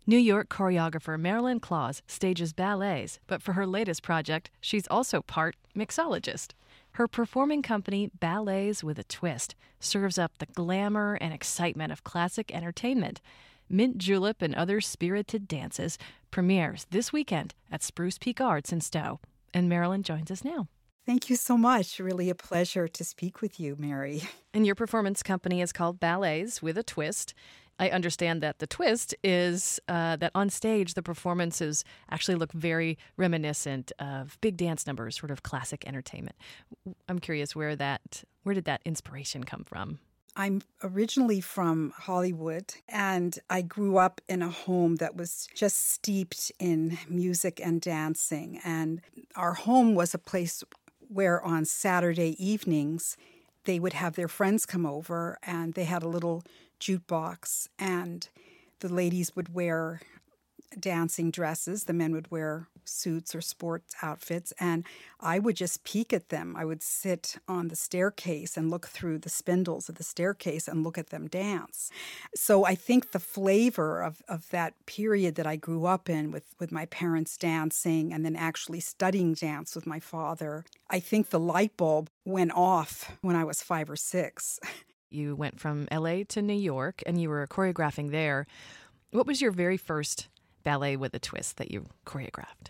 New York choreographer Marilyn Claus stages ballets, but for her latest project, she's also part mixologist. Her performing company, Ballets with a Twist, serves up the glamour and excitement of classic entertainment. Mint Julep and Other Spirited Dances premieres this weekend at Spruce Peak Arts in Stowe. And Marilyn joins us now. Thank you so much. Really a pleasure to speak with you, Mary. And your performance company is called Ballets with a Twist. I understand that the twist is that on stage the performances actually look very reminiscent of big dance numbers, sort of classic entertainment. I'm curious where did that inspiration come from? I'm originally from Hollywood, and I grew up in a home that was just steeped in music and dancing. And our home was a place where on Saturday evenings they would have their friends come over, and they had a little jukebox, and the ladies would wear dancing dresses, the men would wear suits or sports outfits, and I would just peek at them. I would sit on the staircase and look through the spindles of the staircase and look at them dance. So I think the flavor of that period that I grew up in with my parents dancing and then actually studying dance with my father, I think the light bulb went off when I was 5 or 6. You went from LA to New York and you were choreographing there. What was your very first ballet with a twist that you choreographed?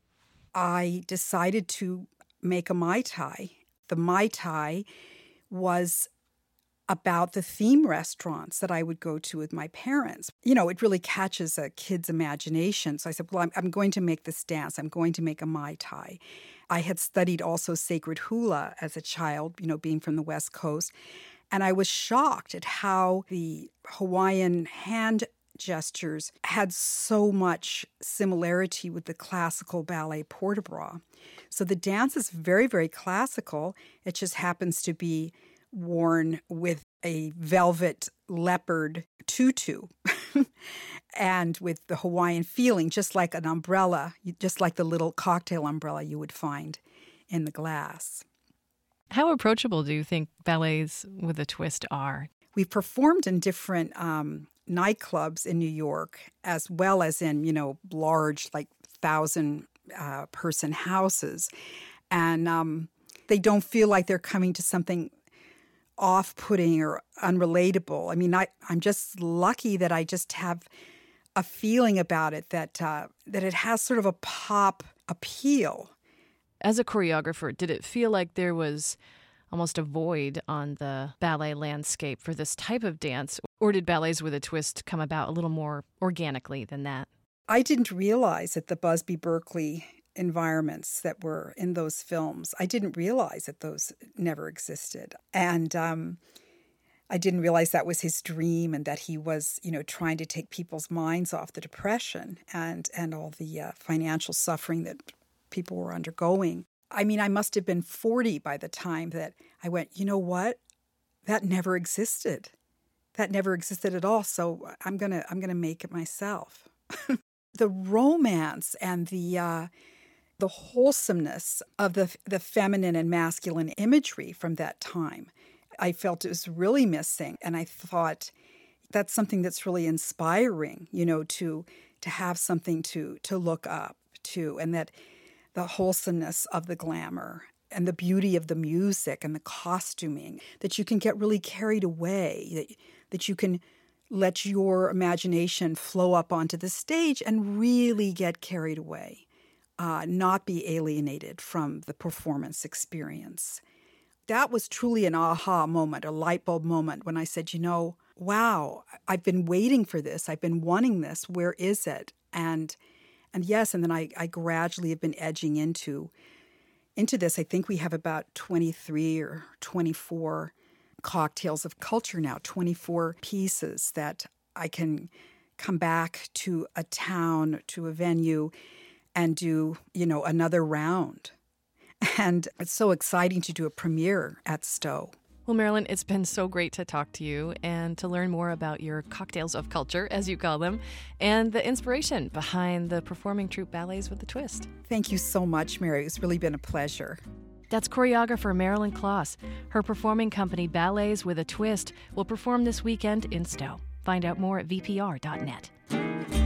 I decided to make a Mai Tai. The Mai Tai was about the theme restaurants that I would go to with my parents. You know, it really catches a kid's imagination. So I said, well, I'm going to make this dance. I'm going to make a Mai Tai. I had studied also sacred hula as a child, you know, being from the West Coast. And I was shocked at how the Hawaiian hand gestures had so much similarity with the classical ballet port de bras. So the dance is very, very classical. It just happens to be worn with a velvet leopard tutu and with the Hawaiian feeling, just like an umbrella, just like the little cocktail umbrella you would find in the glass. How approachable do you think ballets with a twist are? We've performed in different nightclubs in New York, as well as in, you know, large, like 1,000-person houses. And they don't feel like they're coming to something off-putting or unrelatable. I mean, I'm just lucky that I just have a feeling about it that it has sort of a pop appeal. As a choreographer, did it feel like there was almost a void on the ballet landscape for this type of dance, or did Ballets with a Twist come about a little more organically than that? I didn't realize that the Busby Berkeley environments that were in those films, I didn't realize that those never existed. And I didn't realize that was his dream and that he was, you know, trying to take people's minds off the Depression and all the financial suffering that people were undergoing. I mean, I must have been 40 by the time that I went, you know what? That never existed. That never existed at all. So I'm gonna make it myself. The romance and the wholesomeness of the feminine and masculine imagery from that time, I felt it was really missing. And I thought that's something that's really inspiring, you know, to have something to look up to, and that the wholesomeness of the glamour and the beauty of the music and the costuming, that you can get really carried away, that you can let your imagination flow up onto the stage and really get carried away, not be alienated from the performance experience. That was truly an aha moment, a light bulb moment when I said, you know, wow, I've been waiting for this. I've been wanting this. Where is it? And yes, and then I gradually have been edging into this. I think we have about 23 or 24 cocktails of culture now, 24 pieces that I can come back to a town, to a venue, and do, you know, another round. And it's so exciting to do a premiere at Stowe. Well, Marilyn, it's been so great to talk to you and to learn more about your cocktails of culture, as you call them, and the inspiration behind the performing troupe Ballets with a Twist. Thank you so much, Mary. It's really been a pleasure. That's choreographer Marilyn Claus. Her performing company Ballets with a Twist will perform this weekend in Stowe. Find out more at vpr.net.